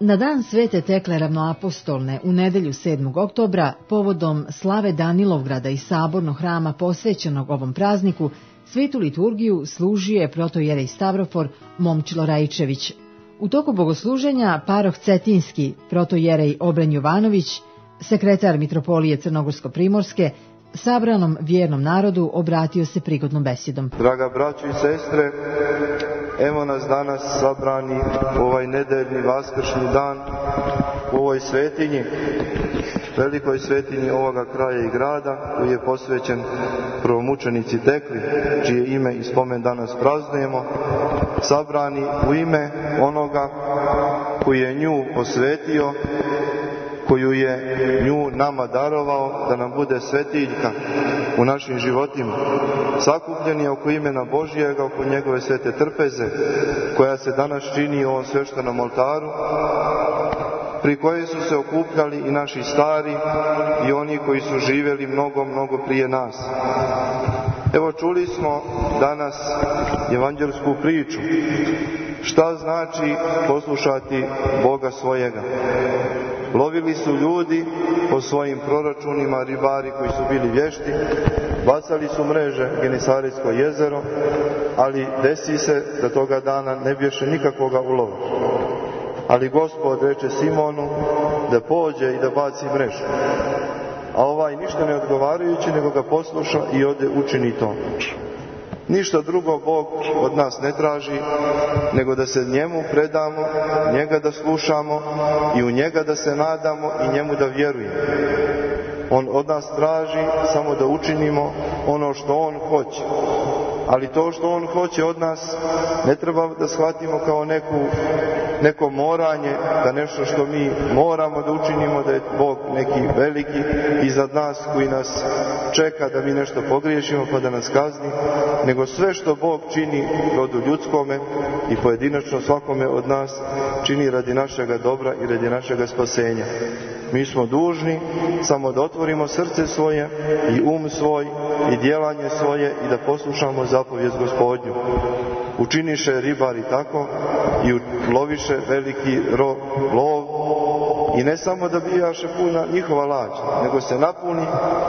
Na dan Svete Tekle Ravnoapostolne u nedelju 7. oktobra, povodom slave Danilovgrada i sabornog hrama posvećenog ovom prazniku, svetu liturgiju služio je protojerej Stavrofor Momčilo Raičević. U toku bogosluženja paroh Cetinski, protojerej Obren Jovanović, sekretar Mitropolije Crnogorsko-Primorske, sabranom vjernom narodu obratio se prigodnom besedom. Draga braćo i sestre, evo nas danas sabrani u ovaj nedeljni vaskršnji dan u ovoj svetinji, velikoj svetinji ovoga kraja i grada, koji je posvećen prvomučenici Tekli, čije ime i spomen danas praznujemo, sabrani u ime onoga koji je nju osvetio, koju je nju nama darovao da nam bude svetiljka u našim životima, sakupljeni oko imena Božjega, oko njegove svete trpeze, koja se danas čini u ovom sveštenom oltaru, pri kojoj su se okupljali i naši stari i oni koji su živjeli mnogo prije nas. Evo, čuli smo danas evanđelsku priču. Šta znači poslušati Boga svojega? Lovili su ljudi po svojim proračunima, ribari koji su bili vješti, bacali su mreže Genesaretsko jezero, ali desi se da toga dana ne bješe nikakvoga ulova. Ali Gospod reče Simonu da pođe i da baci mrežu. A ovaj ništa ne odgovarajući, nego ga posluša i ode učini to. Ništa drugo Bog od nas ne traži, nego da se njemu predamo, njega da slušamo i u njega da se nadamo i njemu da vjerujemo. On od nas traži samo da učinimo ono što on hoće. Ali to što on hoće od nas ne treba da shvatimo kao neko moranje, da nešto što mi moramo da učinimo, da je Bog neki veliki iznad nas koji nas čeka da mi nešto pogriješimo pa da nas kazni, nego sve što Bog čini rodu ljudskome i pojedinačno svakome od nas čini radi našega dobra i radi našega spasenja. Mi smo dužni samo da otvorimo srce svoje i um svoj i djelanje svoje i da poslušamo zapovijest Gospodnju. Učiniše ribari tako i loviše veliki lov i ne samo da bijaše puna njihova lađa, nego se napuni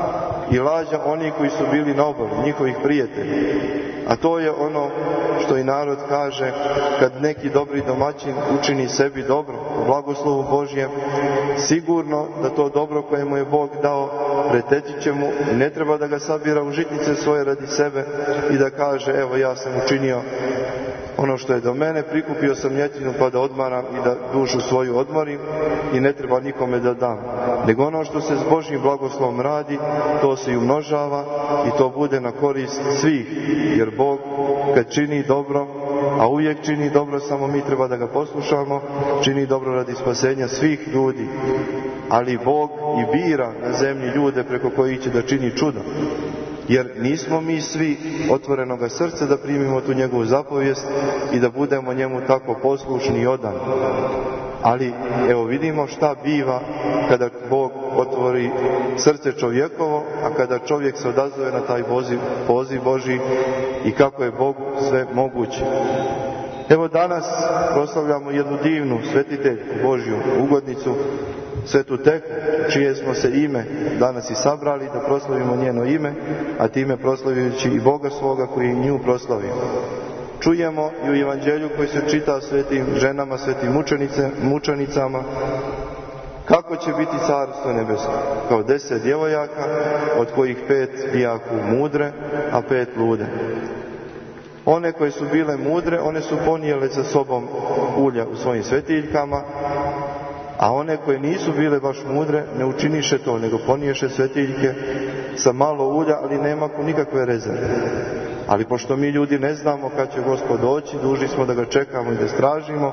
i lađa oni koji su bili na obali, njihovih prijatelja. A to je ono što i narod kaže, kad neki dobri domaćin učini sebi dobro u blagoslovu Božjem, sigurno da to dobro koje mu je Bog dao preteći će mu i ne treba da ga sabira u žitnice svoje radi sebe i da kaže evo ja sam učinio ono što je do mene, prikupio sam ljetinu pa da odmaram i da dušu svoju odmorim i ne treba nikome da dam. Nego ono što se s Božjim blagoslovom radi, to se i umnožava i to bude na korist svih. Jer Bog kad čini dobro, a uvijek čini dobro, samo mi treba da ga poslušamo, čini dobro radi spasenja svih ljudi. Ali Bog i bira na zemlji ljude preko kojih će da čini čudo. Jer nismo mi svi otvorenoga srca da primimo tu njegovu zapovijest i da budemo njemu tako poslušni i odani. Ali evo vidimo šta biva kada Bog otvori srce čovjekovo, a kada čovjek se odazove na taj poziv Božji i kako je Bogu sve moguće. Evo danas proslavljamo jednu divnu svetiteljku Božju, ugodnicu, svetu Teklu, čije smo se ime danas i sabrali da proslavimo njeno ime, a time proslavljajući i Boga svoga koji nju proslavio. Čujemo i u evanđelju koji se čita svetim ženama, svetim mučenicama, kako će biti carstvo nebesko, kao 10 djevojaka, od kojih 5 bijaku mudre, a 5 lude. One koje su bile mudre, one su ponijele sa sobom ulja u svojim svetiljkama, a one koje nisu bile baš mudre ne učiniše to, nego poniješe svetiljke sa malo ulja, ali nema nikakve rezerve. Ali pošto mi ljudi ne znamo kad će Gospod doći, dužni smo da ga čekamo i da stražimo.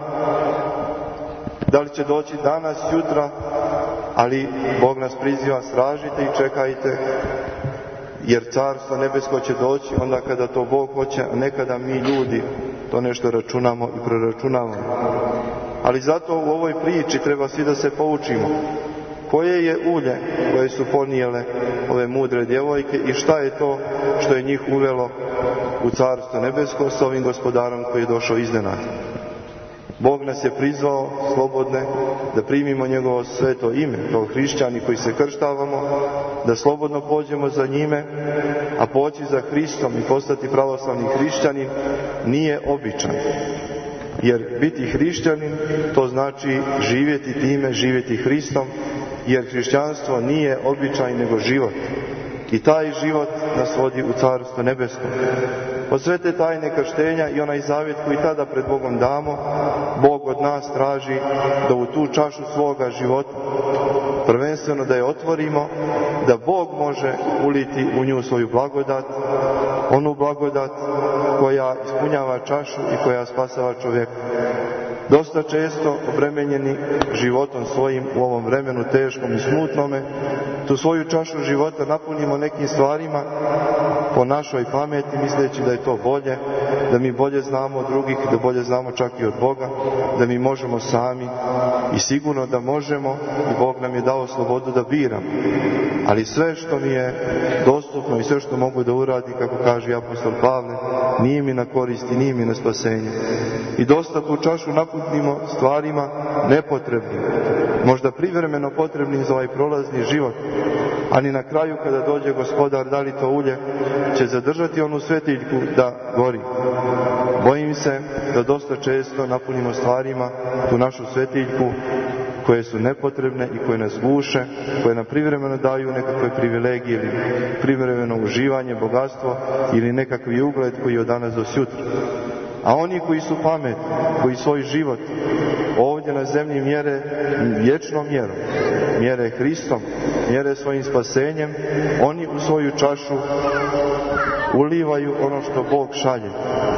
Da li će doći danas, jutra, ali Bog nas priziva, stražite i čekajte, jer carstvo nebesko će doći onda kada to Bog hoće, a ne kada mi ljudi to nešto računamo i proračunavamo. Ali zato u ovoj priči treba svi da se poučimo. Koje je ulje koje su ponijele ove mudre djevojke i šta je to što je njih uvelo u carstvo nebesko s ovim gospodarom koji je došao iznenada. Bog nas je prizvao slobodne da primimo njegovo sveto ime, kao hrišćani koji se krštavamo, da slobodno pođemo za njime, a poći za Hristom i postati pravoslavni hrišćanin nije običan. Jer biti hrišćanin, to znači živjeti time, živjeti Hristom, jer hrišćanstvo nije običaj nego život. I taj život nas vodi u Carstvo nebesko. Od sve te tajne krštenja i onaj zavjet koji tada pred Bogom damo, Bog od nas traži da u tu čašu svoga života, prvenstveno da je otvorimo, da Bog može uliti u nju svoju blagodat, onu blagodat koja ispunjava čašu i koja spasava čovjeka. Dosta često obremenjeni životom svojim u ovom vremenu teškom i smutnome, tu svoju čašu života napunimo nekim stvarima po našoj pameti, misleći da je to bolje, da mi bolje znamo od drugih, da bolje znamo čak i od Boga, da mi možemo sami i sigurno da možemo i Bog nam je dao slobodu da biramo. Ali sve što mi je dostupno i sve što mogu da uradi, kako kaže apostol Pavle, nije mi na korist i nije mi na spasenje. I dosta tu čašu napunimo stvarima nepotrebnim, možda privremeno potrebnim za ovaj prolazni život, ali na kraju kada dođe Gospodar, da li to ulje će zadržati onu svetiljku da gori. Bojim se da dosta često napunimo stvarima tu našu svetiljku koje su nepotrebne i koje nas guše, koje nam privremeno daju nekakve privilegije ili privremeno uživanje, bogatstvo ili nekakvi ugled koji je od danas do sutra. A oni koji su pametni, koji svoj život ovdje na zemlji mjere vječnom mjerom, mjere Hristom, mjere svojim spasenjem, oni u svoju čašu ulivaju ono što Bog šalje.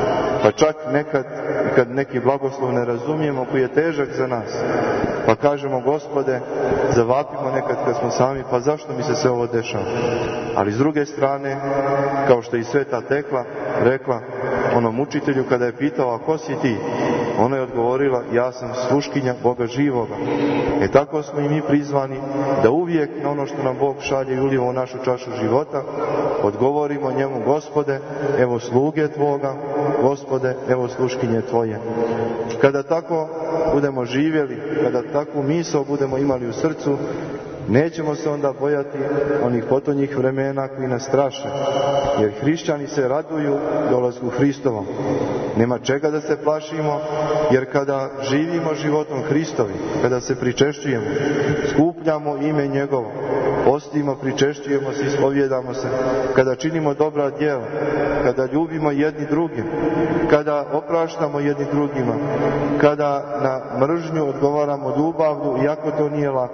Pa čak nekad, kad neki blagoslov ne razumijemo, koji je težak za nas, pa kažemo, Gospode, zavapimo nekad kad smo sami, pa zašto mi se sve ovo dešava? Ali s druge strane, kao što je i Sveta Tekla rekla onom učitelju kada je pitao, a ko si ti? Ona je odgovorila, ja sam sluškinja Boga živoga. Tako smo i mi prizvani da uvijek na ono što nam Bog šalje i ulijemo u našu čašu života, odgovorimo njemu, Gospode, evo sluge Tvoga, Gospode, evo sluškinje Tvoje. Kada tako budemo živjeli, kada takvu misao budemo imali u srcu, nećemo se onda bojati onih potonjih vremena koji nas straše, jer hrišćani se raduju dolasku Hristovom. Nema čega da se plašimo, jer kada živimo životom Hristovi, kada se pričešćujemo, skupljamo ime Njegovo, postimo, pričešćujemo se, ispovjedamo se, kada činimo dobra djela, kada ljubimo jedni drugim, kada opraštamo jedni drugima, kada na mržnju odgovaramo ljubavlju, iako to nije lako,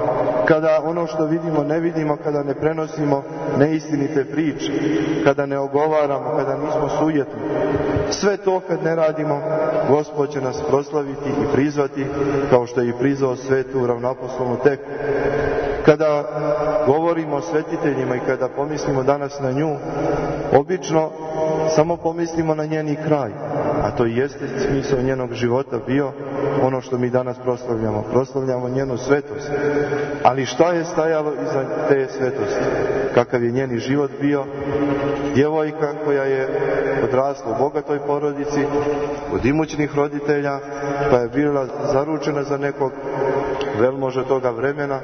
kada ono što vidimo ne vidimo, kada ne prenosimo neistinite priče, kada ne ogovaramo, kada nismo sujetni. Sve to kad ne radimo, Gospod će nas proslaviti i prizvati, kao što je i prizvao svetu ravnoapostolnu Teklu. Kada govorimo o svetiteljima i kada pomislimo danas na nju, obično samo pomislimo na njeni kraj, a to i jeste smisao njenog života bio ono što mi danas proslavljamo. Proslavljamo njenu svetost. Ali šta je stajalo iza te svetosti? Kakav je njeni život bio? Djevojka koja je odrasla u bogatoj porodici, od imućnih roditelja, pa je bila zaručena za nekog velmoža toga vremena,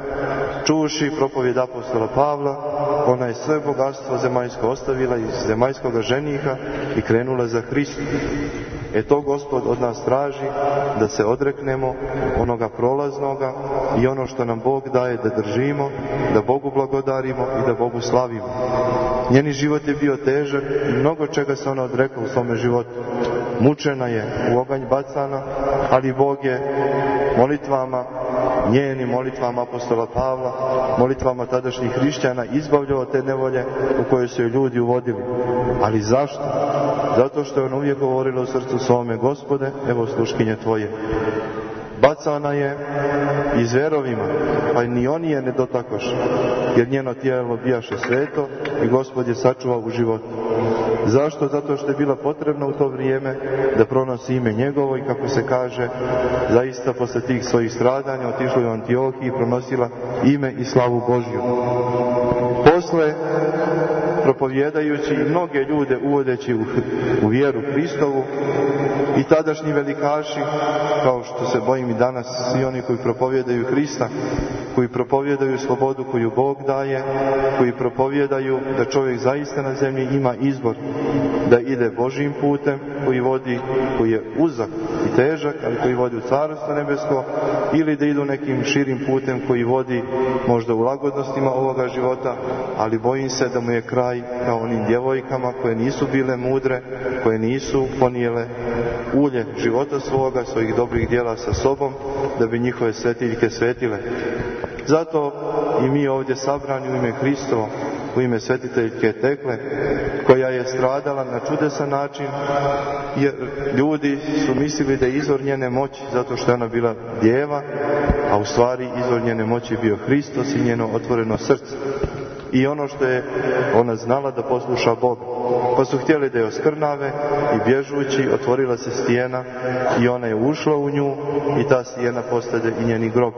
čuši propovjed apostola Pavla, ona je sve bogatstvo zemaljsko ostavila iz zemaljskoga ženiha i krenula za Hristom. To Gospod od nas traži, da se odreknemo onoga prolaznoga i ono što nam Bog daje da držimo, da Bogu blagodarimo i da Bogu slavimo. Njeni život je bio težak i mnogo čega se ona odrekla u svome životu. Mučena je, u oganj bacana, ali Bog je molitvama, njenim molitvama apostola Pavla, molitvama tadašnjih hrišćana izbavljao te nevolje u koje su je ljudi uvodili. Ali zašto? Zato što je on uvijek govorila u srcu svome, Gospode, evo sluškinje Tvoje. Bacana je i zverovima, pa ni oni je ne dotakoše, jer njeno tijelo bijaše sveto i Gospod je sačuvao u životu. Zašto? Zato što je bila potrebna u to vrijeme da pronosi ime Njegovo i kako se kaže, zaista posle tih svojih stradanja otišla je u Antiohiju i pronosila ime i slavu Božju. Posle propovijedajući mnoge ljude uvodeći u vjeru Hristovu, i tadašnji velikaši, kao što se bojim i danas, svi oni koji propovijedaju Hrista, koji propovijedaju slobodu koju Bog daje, koji propovijedaju da čovjek zaista na zemlji ima izbor da ide Božjim putem koji vodi, koji je uzak i težak, ali koji vodi u Carstvo nebesko, ili da idu nekim širim putem koji vodi možda u lagodnostima ovoga života, ali bojim se da mu je kraj kao onim djevojkama koje nisu bile mudre, koje nisu ponijele ulje života svoga, svojih dobrih djela sa sobom, da bi njihove svetiljke svetile. Zato i mi ovdje sabrani u ime Hristovo, u ime svetiteljke Tekle, koja je stradala na čudesan način, jer ljudi su mislili da je izvor njene moći zato što je ona bila djeva, a u stvari izvor njene moći je bio Hristos i njeno otvoreno srce. I ono što je ona znala da posluša Boga. Pa su htjeli da je oskrnave i bježući otvorila se stijena i ona je ušla u nju i ta stijena postade i njeni grob.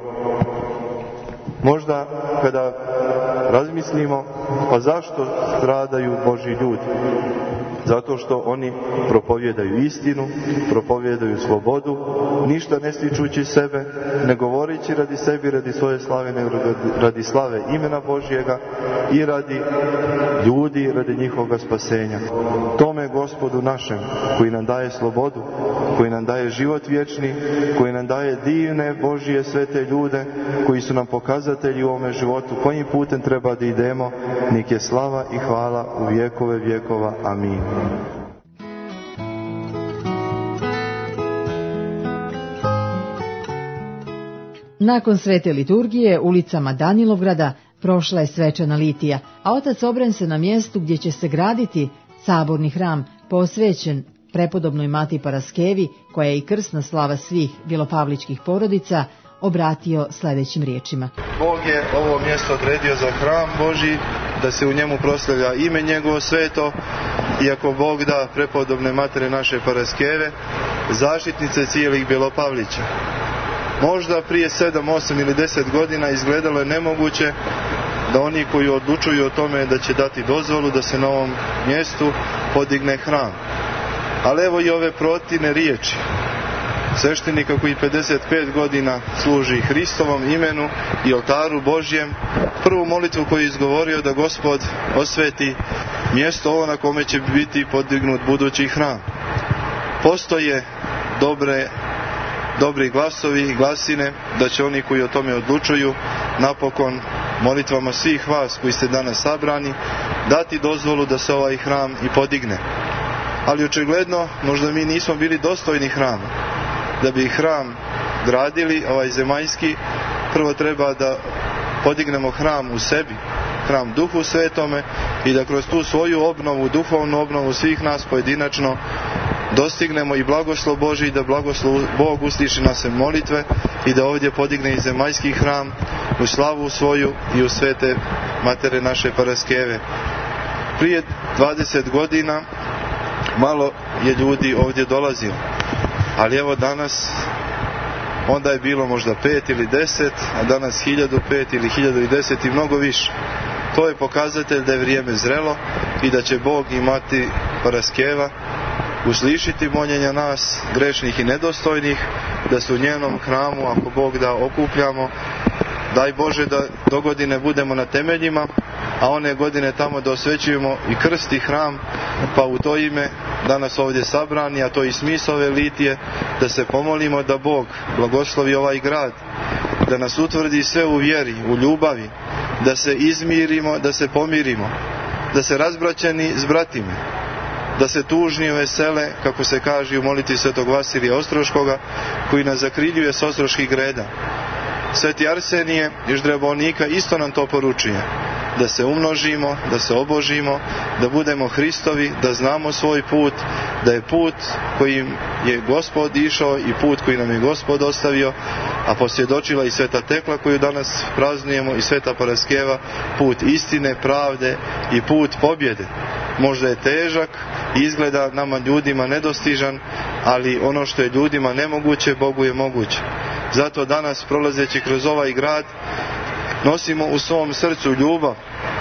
Možda kada razmislimo, pa zašto stradaju Božji ljudi? Zato što oni propovijedaju istinu, propovijedaju slobodu, ništa ne stičući sebe, ne govorići radi sebi, radi svoje slave, nego radi slave imena Božjega i radi ljudi, radi njihovoga spasenja. Tome Gospodu našem, koji nam daje slobodu, koji nam daje život vječni, koji nam daje divne Božje svete ljude, koji su nam pokazatelji u ovome životu, kojim putem treba da idemo, nek je slava i hvala u vjekove vjekova. Amin. Nakon svete liturgije ulicama Danilovgrada prošla je svečana litija, a otac Obren se na mjestu gdje će se graditi saborni hram posvećen prepodobnoj Mati Paraskevi, koja je i krsna slava svih bjelopavličkih porodica, obratio sljedećim riječima. Bog je ovo mjesto odredio za hram Božji, da se u njemu proslavlja ime njegovo sveto, i ako Bog da prepodobne matere naše Paraskeve, zaštitnice cijelih Bjelopavlića. Možda prije 7, 8 ili 10 godina izgledalo je nemoguće da oni koji odlučuju o tome da će dati dozvolu da se na ovom mjestu podigne hram. Ali evo i ove protivne riječi sveštenika koji 55 godina služi Hristovom imenu i oltaru Božjem, prvu molitvu koju je izgovorio da Gospod osveti mjesto ovo na kome će biti podignut budući hram. Postoje dobri glasovi i glasine da će oni koji o tome odlučuju napokon molitvama svih vas koji ste danas sabrani dati dozvolu da se ovaj hram i podigne. Ali očigledno možda mi nismo bili dostojni hrama. Da bi hram gradili, ovaj zemaljski, prvo treba da podignemo hram u sebi, hram Duhu Svetome, i da kroz tu svoju obnovu, duhovnu obnovu svih nas pojedinačno dostignemo i blagoslov Božji, da blagoslov Bog usliši naše molitve i da ovdje podigne i zemaljski hram u slavu svoju i u svete matere naše Paraskeve. Prije 20 godina malo je ljudi ovdje dolazilo, ali evo danas, onda je bilo možda 5 ili 10, a danas 1005 ili 1010 i mnogo više. To je pokazatelj da je vrijeme zrelo i da će Bog i Mati Paraskeva uslišiti moljenja nas, grešnih i nedostojnih, da se u njenom hramu, ako Bog da, okupljamo. Daj Bože da dogodine budemo na temeljima, a one godine tamo da osvećujemo i krst i hram, pa u to ime danas ovdje sabrani, a to i smisao ove litije, da se pomolimo da Bog blagoslovi ovaj grad, da nas utvrdi sve u vjeri, u ljubavi, da se izmirimo, da se pomirimo, da se razbraćeni zbratimo, da se tužni vesele, kako se kaže u molitvi svetog Vasilija Ostroškoga, koji nas zakriljuje s ostroških greda. Sveti Arsenije iz Ždrebonika isto nam to poručuje, da se umnožimo, da se obožimo, da budemo Hristovi, da znamo svoj put, da je put kojim je Gospod išao i put koji nam je Gospod ostavio, a posvjedočila i sveta Tekla koju danas praznujemo i sveta Paraskeva, put istine, pravde i put pobjede. Možda je težak i izgleda nama ljudima nedostižan, ali ono što je ljudima nemoguće, Bogu je moguće. Zato danas, prolazeći kroz ovaj grad, nosimo u svom srcu ljubav,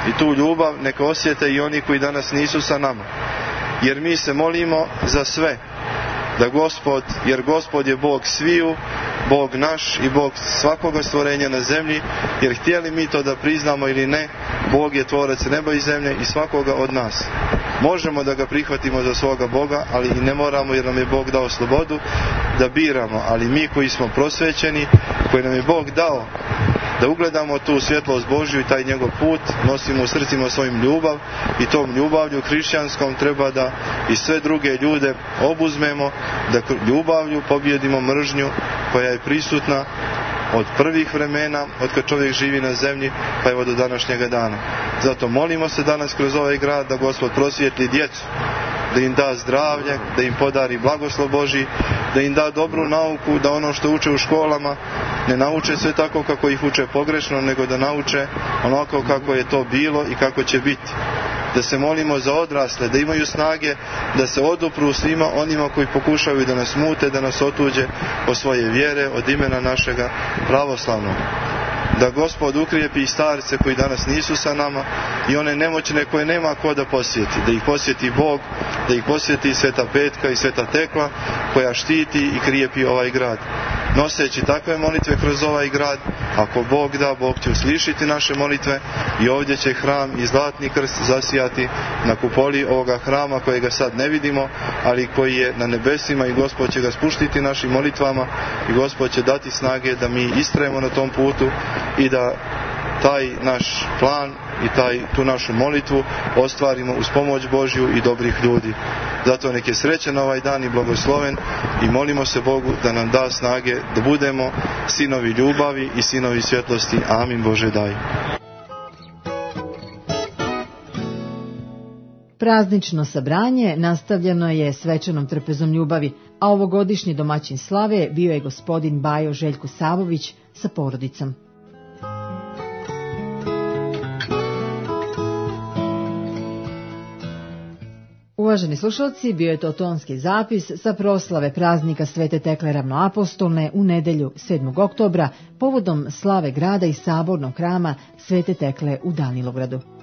I tu ljubav neka osjete i oni koji danas nisu sa nama. Jer mi se molimo za sve. Jer Gospod je Bog sviju, Bog naš i Bog svakoga stvorenja na zemlji, jer htjeli mi to da priznamo ili ne, Bog je tvorac neba i zemlje i svakoga od nas. Možemo da ga prihvatimo za svoga Boga, ali i ne moramo, jer nam je Bog dao slobodu da biramo, ali mi koji smo prosvećeni, koji nam je Bog dao da ugledamo tu svjetlost Božju i taj njegov put, nosimo u srcima svojim ljubav i tom ljubavlju hrišćanskom treba da i sve druge ljude obuzmemo, da ljubavlju pobjedimo mržnju koja je prisutna od prvih vremena, od kad čovjek živi na zemlji, pa evo do današnjega dana. Zato molimo se danas kroz ovaj grad da Gospod prosvijetli djecu, da im da zdravlje, da im podari blagoslov Božji, da im da dobru nauku, da ono što uče u školama ne nauče sve tako kako ih uče pogrešno, nego da nauče onako kako je to bilo i kako će biti. Da se molimo za odrasle, da imaju snage da se odupru svima onima koji pokušaju da nas mute, da nas otuđe od svoje vjere, od imena našega pravoslavnog. Da Gospod ukrijepi i starce koji danas nisu sa nama i one nemoćne koje nema ko da posjeti. Da ih posjeti Bog, da ih posjeti Sveta Petka i Sveta Tekla koja štiti i krijepi ovaj grad. Noseći takve molitve kroz ovaj grad, ako Bog da, Bog će uslišiti naše molitve i ovdje će hram i zlatni krst zasijati na kupoli ovoga hrama kojega sad ne vidimo, ali koji je na nebesima i Gospod će ga spuštiti našim molitvama i Gospod će dati snage da mi istrajemo na tom putu i da taj naš plan i tu našu molitvu ostvarimo uz pomoć Božju i dobrih ljudi. Zato nek je srećan ovaj dan i blagosloven i molimo se Bogu da nam da snage da budemo sinovi ljubavi i sinovi svjetlosti. Amin Bože daj. Praznično sabranje nastavljeno je svečanom trpezom ljubavi, a ovogodišnji domaćin slave bio je gospodin Bajo Željko Savović sa porodicom. Uvaženi slušalci, bio je to tonski zapis sa proslave praznika Svete Tekle Ravnoapostolne u nedelju 7. oktobra povodom slave grada i sabornog hrama Svete Tekle u Danilovgradu.